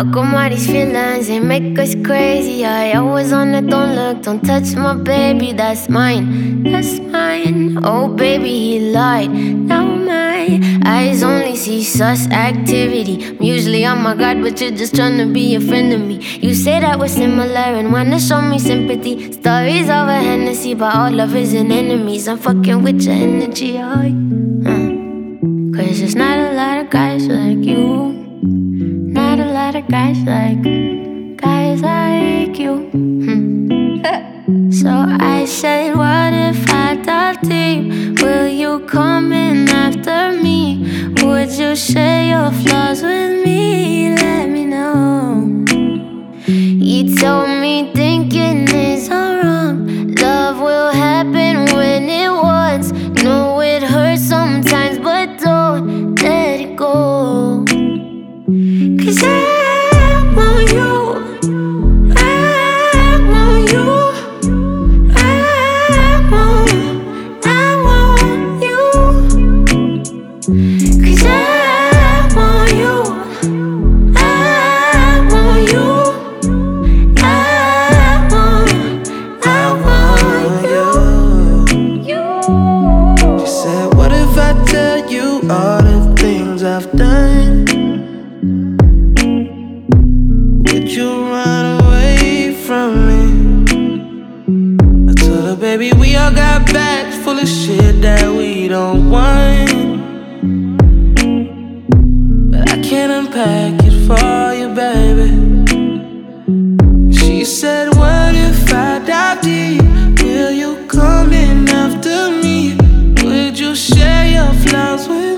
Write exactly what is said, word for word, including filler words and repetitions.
How come all these feelings, they make us crazy? I always on the don't look, don't touch my baby, that's mine, that's mine. Oh baby, he lied, now my eyes only see sus activity. I'm usually on my guard, but you're just trying to be a friend of me. You say that we're similar and wanna show me sympathy. Stories over Hennessy, but all lovers and enemies. I'm fucking with your energy, oh, uh. Cause there's not a lot of guys like you. Not a lot of guys like, guys like you. hmm. So I said, what if I dive deep? Will you come in after me? Would you share your flaws with me? Let me know. You told me thinking is all wrong. Love will happen when it wants. Know it hurts sometimes, but don't let it go. Cause I want you, I want you, I want, I want you. Cause I want you, I want you, I want, I want you. She said, what if I tell you all the things I've done? Would you run away from me? I told her, baby, we all got bags full of shit that we don't want, but I can't unpack it for you, baby. She said, what if I dive deep? Will you come in after me? Would you share your flaws with me?